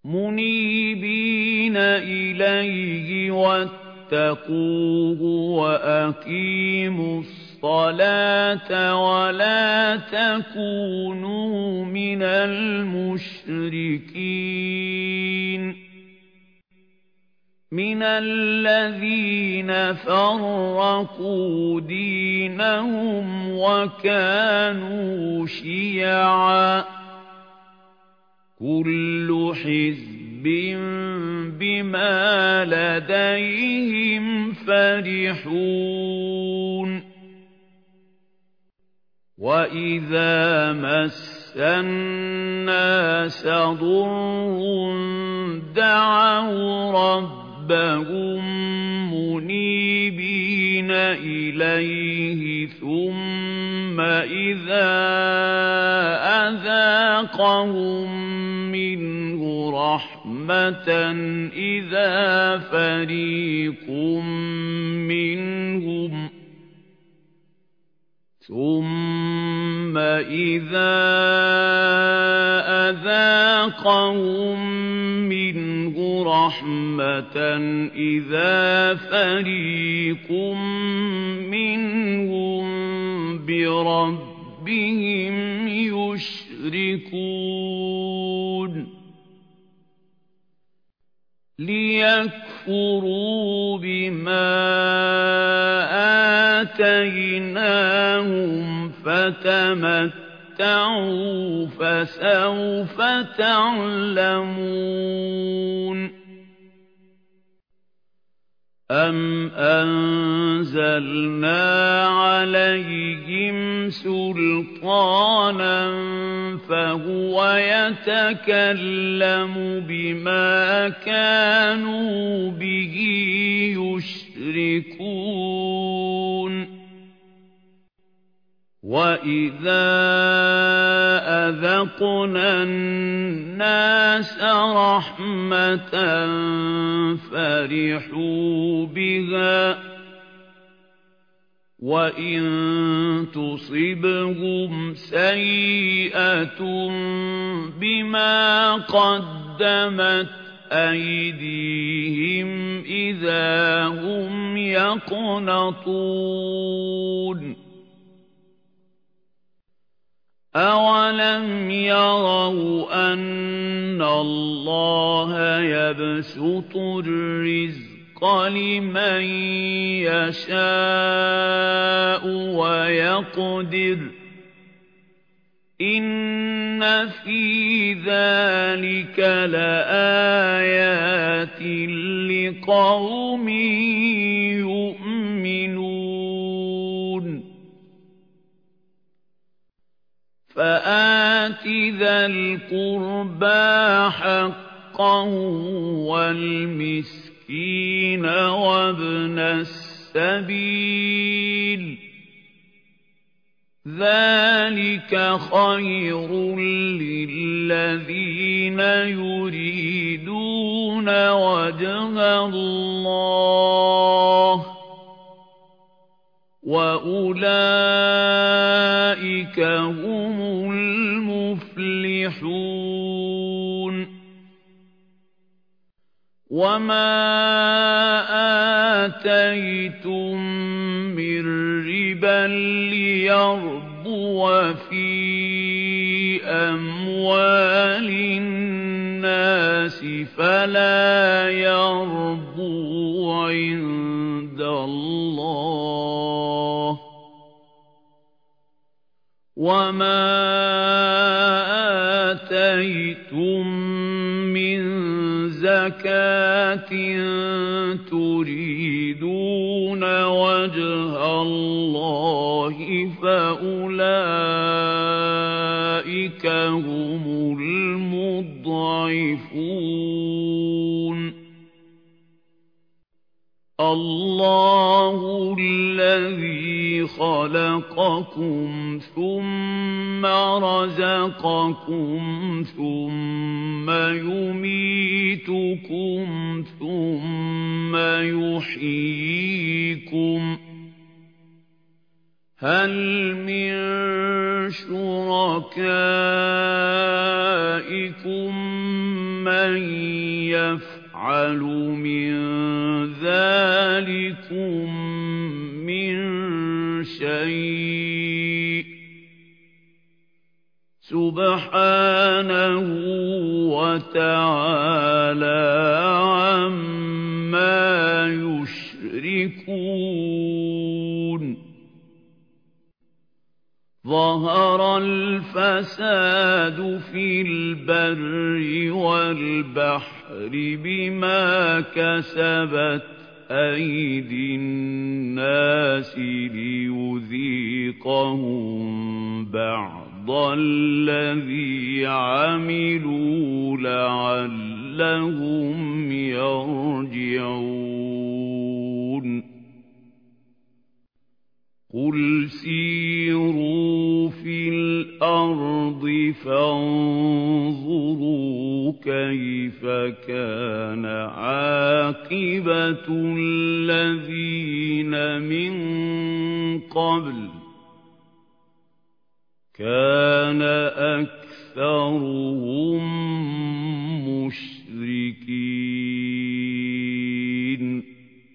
مُنِيبِينَ إِلَيْهِ وَاتَّقُوهُ وَأَقِيمُوا الصَّلَاةَ وَلَا تَكُونُوا مِنَ الْمُشْرِكِينَ مِنَ الَّذِينَ فَرَّقُوا دِينَهُمْ وَكَانُوا شِيَعًا ۖ كُلُّ حِزْبٍ بِمَا لَدَيْهِمْ فَرِحُونَ وَإِذَا مَسَّ النَّاسَ ضُرٌّ دَعَوْا رَبَّهُم مُّنِيبِينَ إِلَيْهِ ثُمَّ إِذَا أَذَاقَهُم مِّنْهُ رَحْمَةً إِذَا فَرِيقٌ مِّنْهُم بِرَبِّهِمْ يُشْرِكُونَ لِيَكْفُرُوا بِمَا آتَيْنَاهُمْ فَتَمَتَّعُوا فَسَوْفَ تَعْلَمُونَ أَمْ أَنزَلْنَا عَلَيْهِمْ سُلْطَانًا فَهُوَ يَتَكَلَّمُ بِمَا كَانُوا بِهِ يُشْرِكُونَ وَإِذَا أَذَقْنَا النَّاسَ رَحْمَةً فَرِحُوا بِهَا وَإِن تُصِبْهُمْ سَيِّئَةٌ بِمَا قَدَّمَتْ أَيْدِيهِمْ إِذَا هُمْ يَقْنَطُونَ أَوَلَمْ يَرَوْا أَنَّ اللَّهَ يَبْسُطُ الرِّزْقَ لِمَن يَشَاءُ وَيَقْدِرُ إِنَّ فِي ذَلِكَ لَآيَاتٍ لِقَوْمٍ يُؤْمِنُونَ فَآتِ ذَا الْقُرْبَىٰ حَقَّهُ وَالْمِسْكِينَ وَابْنَ السَّبِيلِ ذَلِكَ خَيْرٌ لِّلَّذِينَ يُرِيدُونَ وَجْهَ اللَّهِ وَأُولَٰئِكَ هُمُ الْمُفْلِحُونَ وَمَا آتَيْتُم مِّن رِّبًا لِّيَرْبُوَ فِي أَمْوَالِ النَّاسِ فَلَا يَرْبُو عِندَ اللَّهِ وَمَا آتَيْتُم مِّن زَكَاةٍ تُرِيدُونَ وَجْهَ اللَّهِ فَأُولَٰئِكَ هُمُ الْمُضْعِفُونَ اللَّهُ الَّذِي خَلَقَكُمْ ثُمَّ رَزَقَكُمْ ثُمَّ يُمِيتُكُمْ ثُمَّ يُحْيِيكُمْ هَلْ مِن شُرَكَائِكُم من يفعل من ذلكم من شيء سبحانه وتعالى عما يشركون ظهر الفساد في البر والبحر بما كسبت أيدي الناس ليذيقهم بعض الذي عملوا لعلهم يرجعون قل سيروا في الأرض فانظروا كيف كان عاقبة الذين من قبل كان أكثرهم مشركين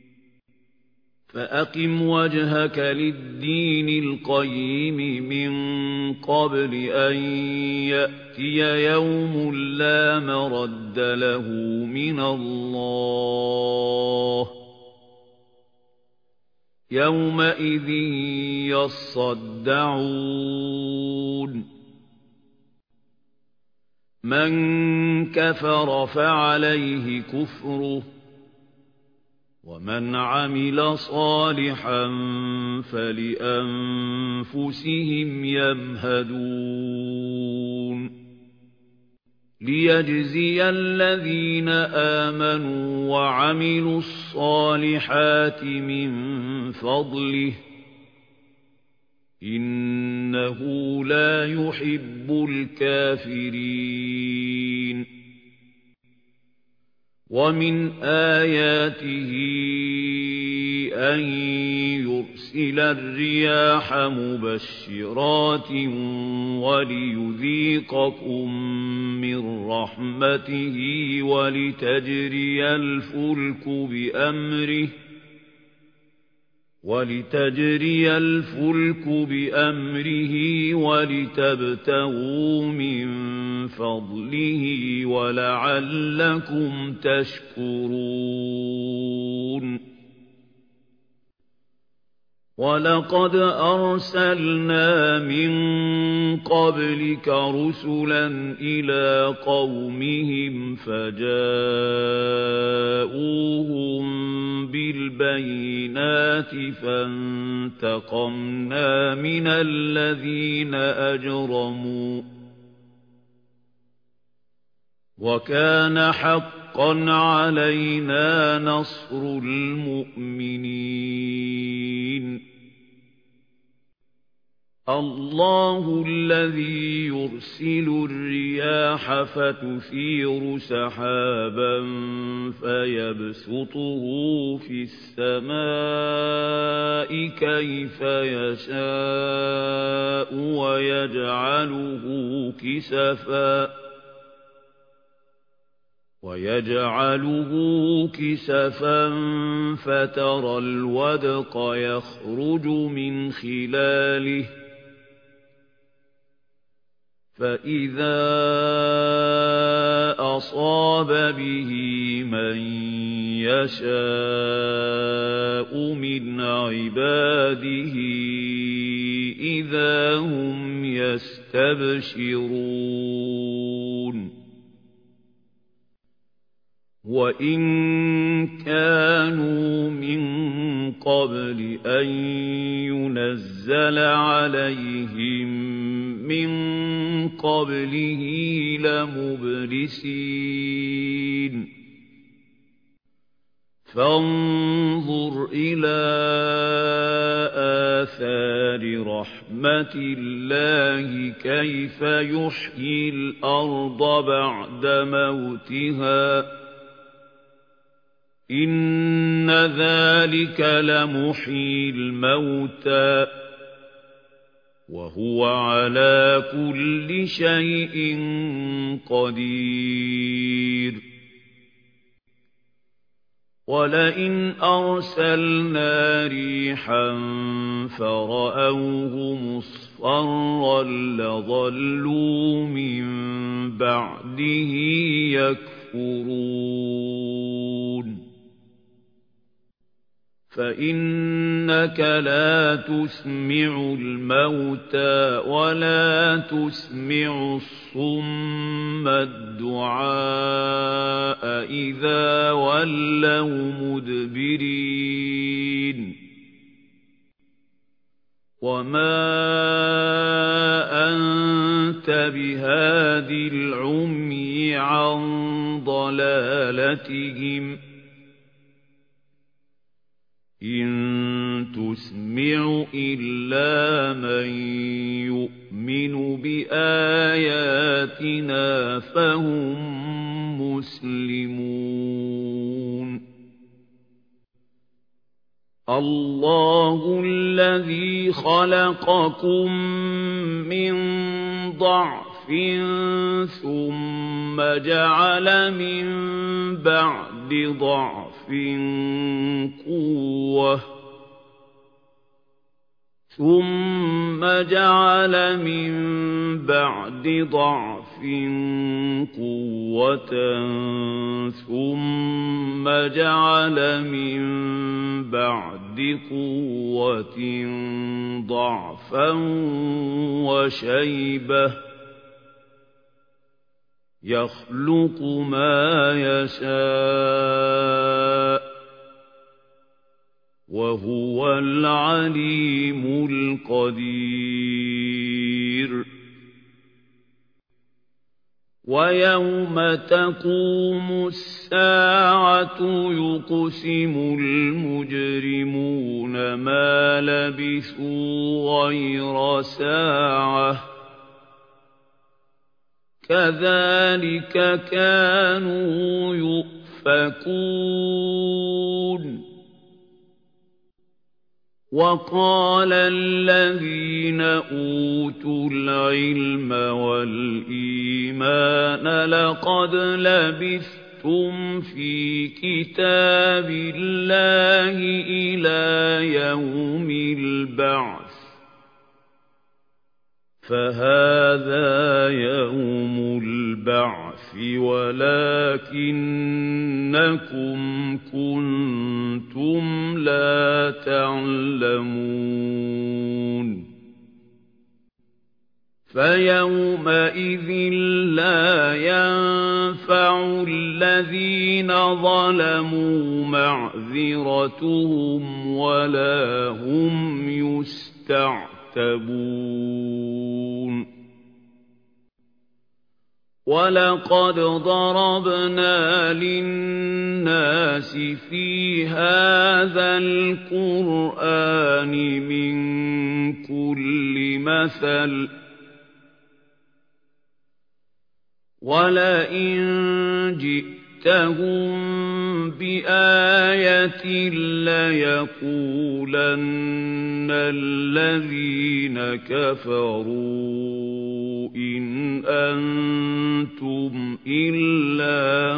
فأقم وجهك للدين القيم من قبل أن يأتي يوم لا مرد له من الله يومئذ يصدعون من كفر فعليه كفره ومن عمل صالحا فلأنفسهم يمهدون ليجزي الذين آمنوا وعملوا الصالحات من فضله إنه لا يحب الكافرين ومن آياته أن يرسل الرياح مبشرات وليذيقكم من رحمته ولتجري الفلك بأمره ولتبتغوا من فضله ولعلكم تشكرون ولقد أرسلنا من قبلك رسلا إلى قومهم فجاءوهم بالبينات فانتقمنا من الذين أجرموا وكان حقا علينا نصر المؤمنين الله الذي يرسل الرياح فتثير سحابا فيبسطه في السماء كيف يشاء ويجعله كسفا فترى الودق يخرج من خلاله فإذا أصاب به من يشاء من عباده إذا هم يستبشرون وإن كانوا من قبل أن ينزل عليهم من قبله لمبلسين فانظر إلى آثار رحمة الله كيف يحيي الأرض بعد موتها إن ذلك لمحيي الموتى وهو على كل شيء قدير وَلَئِنْ أَرْسَلْنَا رِيحًا فَرَأَوْهُ مُصْفَرًّا لَّظَلُّوا مِن بَعْدِهِ يَكْفُرُونَ فَإِنَّكَ لَا تُسْمِعُ الْمَوْتَىٰ وَلَا تُسْمِعُ الصُّمَّ الدُّعَاءَ إِذَا وَلَّوْا مُدْبِرِينَ وَمَا أَنتَ بِهَادِ الْعُمْيِ عَن ضَلَالَتِهِمْ إِن تُسْمِعُ إِلَّا مَن يُؤْمِنُ بِآيَاتِنَا فَهُم مُّسْلِمُونَ اللَّهُ الَّذِي خَلَقَكُم مِّن ضَعْفٍ ثُمَّ جَعَلَ مِن بَعْدِ ضَعْفٍ قُوَّةً ثُمَّ جَعَلَ مِن بَعْدِ ضَعْفٍ قُوَّةً ثُمَّ جَعَلَ مِن بَعْدِ قُوَّةٍ ضَعْفًا وَشَيْبَةً يَخْلُقُ مَا يَشَاءُ وَهُوَ الْعَلِيمُ الْقَدِيرُ وَيَوْمَ تَقُومُ السَّاعَةُ يُقْسِمُ الْمُجْرِمُونَ مَا لَبِثُوا غَيْرَ سَاعَةٍ كَذَلِكَ كَانُوا يُؤْفَكُونَ وَقَالَ الَّذِينَ أُوتُوا الْعِلْمَ وَالْإِيمَانَ لَقَدْ لَبِثْتُمْ فِي كِتَابِ اللَّهِ إِلَى يَوْمِ الْبَعْثِ فَهَذَا يَوْمُ الْبَعْثِ وَلَكِنَّكُمْ كُنتُمْ لَا تَعْلَمُونَ فَيَوْمَئِذٍ لَّا يَنفَعُ الَّذِينَ ظَلَمُوا مَعْذِرَتُهُمْ وَلَا هُمْ يُسْتَعْتَبُونَ وَلَقَدْ ضَرَبْنَا لِلنَّاسِ فِي هَذَا الْقُرْآنِ مِنْ كُلِّ مَثَلٍ وَلَئِنْ جِئْتَهُم بِآيَةٍ لَّيَقُولَنَّ الَّذِينَ كَفَرُوا إِنْ أَنتُمْ إِلَّا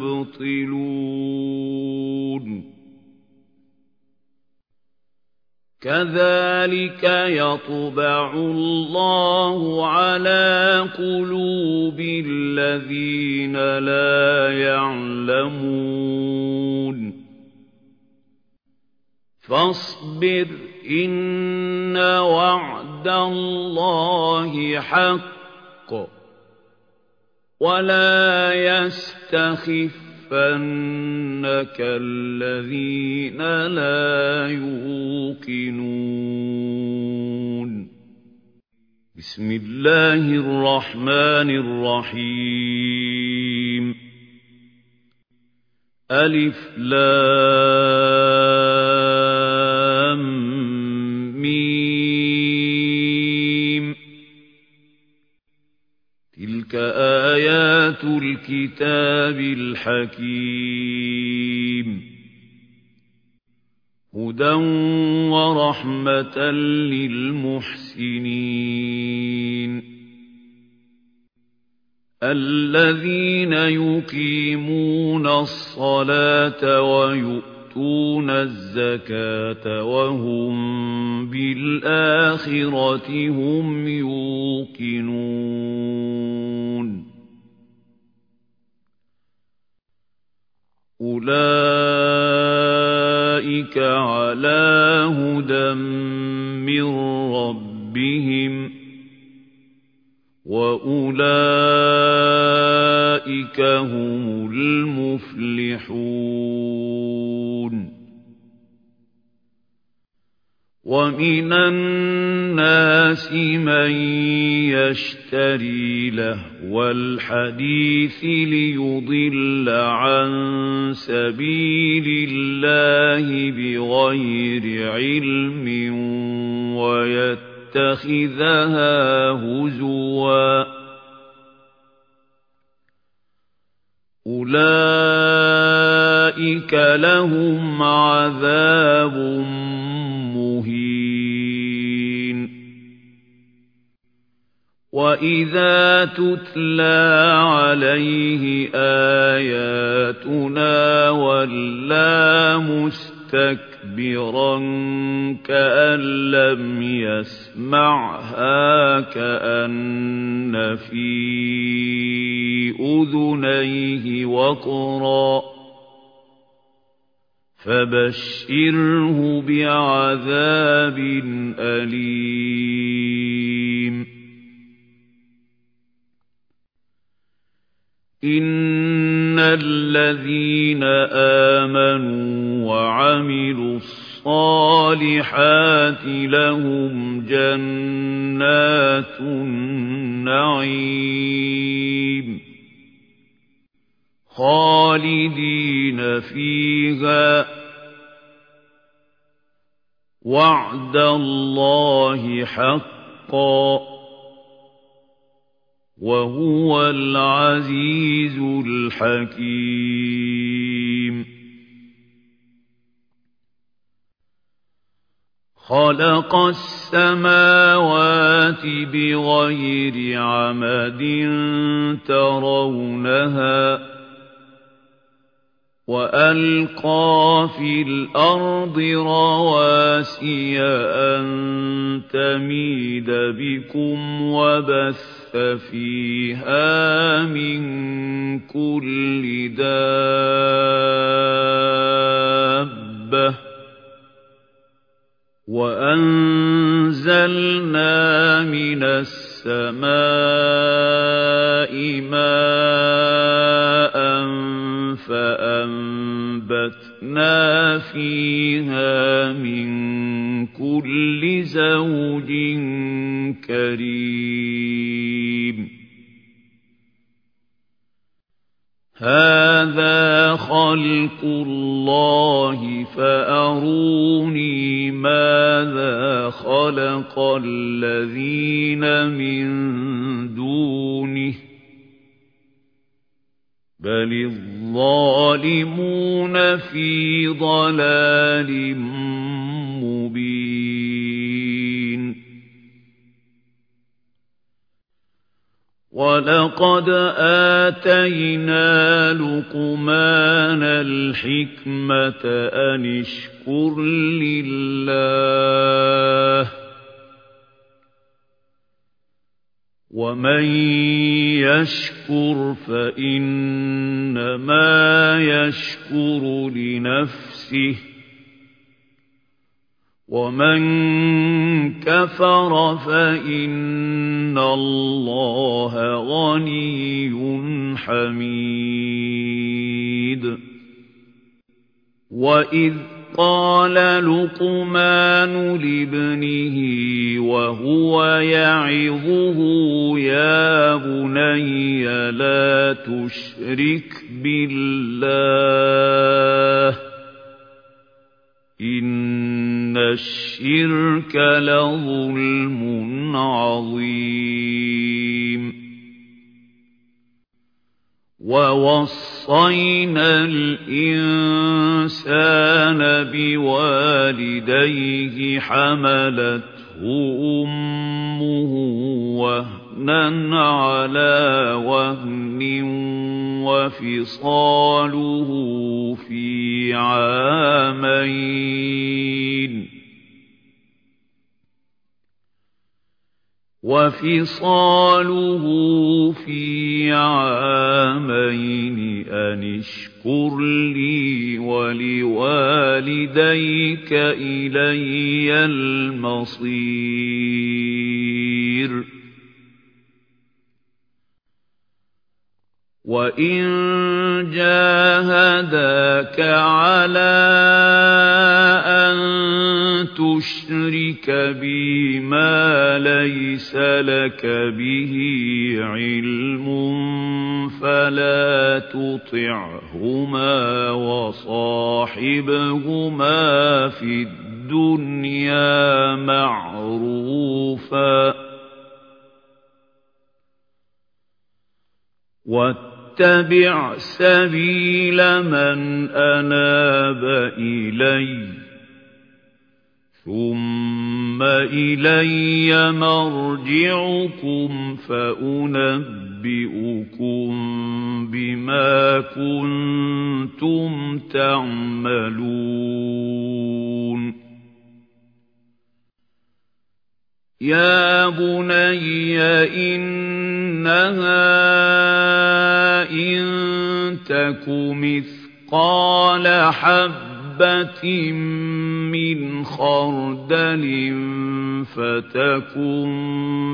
مُبْطِلُونَ كَذَلِكَ يَطْبَعُ اللَّهُ عَلَى قُلُوبِ الَّذِينَ لَا يَعْلَمُونَ فَاصْبِرْ إِنَّ وَعْدَ اللَّهِ حَقٌّ وَلَا يَسْتَخِفَّنَّكَ الَّذِينَ لَا يُوقِنُونَ بسم الله الرحمن الرحيم ألف لام ميم تلك آيات الكتاب الحكيم هدى ورحمة للمحسنين الذين يقيمون الصلاة ويؤتون الزكاة وهم بالآخرة هم يوقنون أولئك على هدى من ربهم وأولئك هم المفلحون ومن الناس من يشتري لهو الحديث ليضل عن سبيل الله بغير علم ويتخذها هزوا أولئك لهم عذاب مهين وإذا تتلى عليه آياتنا ولى مستكبرا كأن لم يسمعها كأن في أذنيه وقرا فبشره بعذاب أليم إن الذين آمنوا وعملوا الصالحات لهم جنات النعيم خالدين فيها وعد الله حقا وهو العزيز الحكيم خلق السماوات بغير عمد ترونها وألقى في الأرض رواسي أن تميد بكم وبث فيها من كل دابة وأنزلنا من السماء ماء فأنبتنا فيها من كل زوج كريم هذا خلق الله فأروني ماذا خلق الذين من دونه بل الظالمون في ضلال مبين ولقد آتينا لقمان الحكمة أن اشكر لله ومن يشكر فإنما يشكر لنفسه ومن كفر فإن الله غني حميد وإذ قال لقمان لابنه وهو يعظه يا بني لا تشرك بالله إن الشرك لظلم عظيم ووصينا الإنسان بوالديه حملته أمه وهنا وَهْنًا عَلَىٰ وَهْنٍ وَفِصَالُهُ فِي عَامَيْنِ أَنِ اشْكُرْ لِي وَلِوَالِدَيْكَ إِلَيَّ الْمَصِيرُ وَإِن جَاهَدَاكَ عَلَىٰ أَن تُشْرِكَ بِي مَا لَيْسَ لَكَ بِهِ عِلْمٌ فَلَا تُطِعْهُمَا وَصَاحِبْهُمَا فِي الدُّنْيَا مَعْرُوفًا وَاتَّبِعْ سَبِيلَ مَنْ أَنَابَ إِلَيَّ ثُمَّ إِلَيَّ مَرْجِعُكُمْ فَأُنَبِّئُكُم بِمَا كُنتُمْ تَعْمَلُونَ يَا بُنَيَّ إِنَّهَا إِن تَكُ مِثْقَالَ حَبَّةٍ مِّنْ خَرْدَلٍ فَتَكُن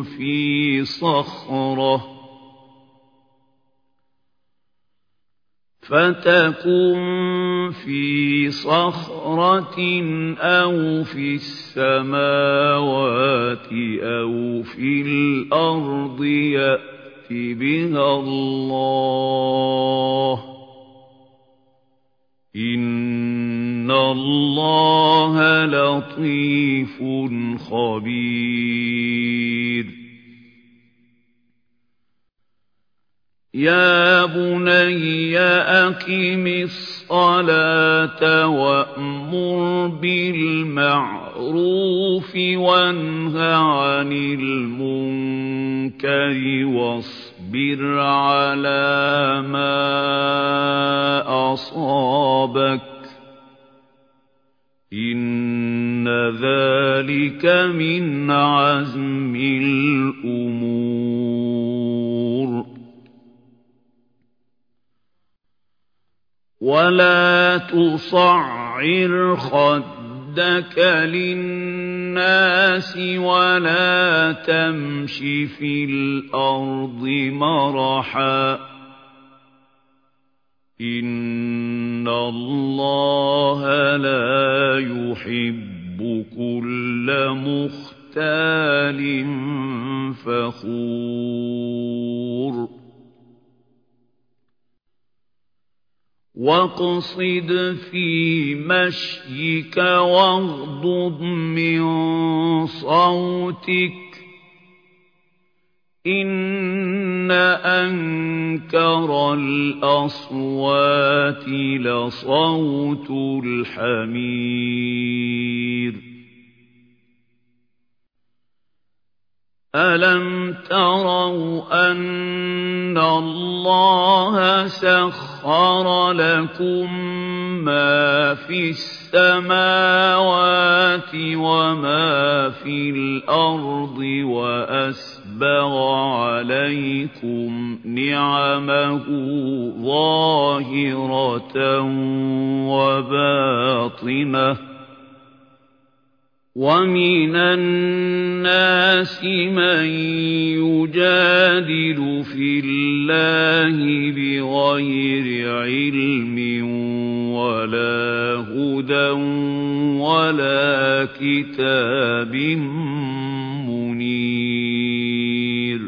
فِي صَخْرَةٍ أَوْ فِي السَّمَاوَاتِ أَوْ فِي الْأَرْضِ يَأْتِ بِهَا اللَّهُ ۚ إِنَّ اللَّهَ لَطِيفٌ خَبِيرٌ يَا بُنَيَّ أَقِمِ الصَّلَاةَ وَأْمُرْ بِالْمَعْرُوفِ وَانْهَ عَنِ الْمُنكَرِ وَاصْبِرْ عَلَىٰ مَا أَصَابَكَ ۖ إِنَّ ذَٰلِكَ مِنْ عَزْمِ الْأُمُورِ وَلَا تُصَعِّرْ خَدَّكَ لِلنَّاسِ وَلَا تَمْشِ فِي الْأَرْضِ مَرَحًا ۖ إِنَّ اللَّهَ لَا يُحِبُّ كُلَّ مُخْتَالٍ فَخُورٍ وَاقْصِدْ فِي مَشْيِكَ وَاغْضُضْ مِن صَوْتِكَ ۚ إِنَّ أَنكَرَ الْأَصْوَاتِ لَصَوْتُ الْحَمِيرِ أَلَمْ تَرَوْا أَنَّ اللَّهَ سَخَّرَ لَكُم مَّا فِي السَّمَاوَاتِ وَمَا فِي الْأَرْضِ وَأَسْبَغَ عَلَيْكُمْ نِعَمَهُ ظَاهِرَةً وَبَاطِنَةً ۗ وَمِنَ النَّاسِ مَن يُجَادِلُ فِي اللَّهِ بِغَيْرِ عِلْمٍ وَلَا هُدًى وَلَا كِتَابٍ مُّنِيرٍ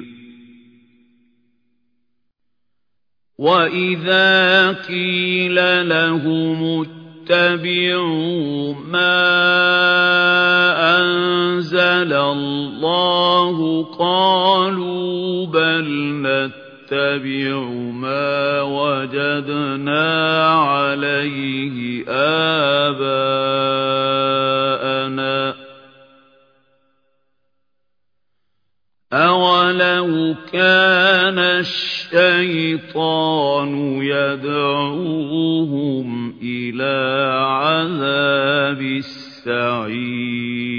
وَإِذَا قِيلَ لَهُمُ اتَّبِعُوا مَا أَنزَلَ اللَّهُ قَالُوا بَلْ نَتَّبِعُ مَا وَجَدْنَا عَلَيْهِ آبَاءَنَا ۚ أَوَلَوْ إنه كان الشيطان يدعوهم إلى عذاب السعير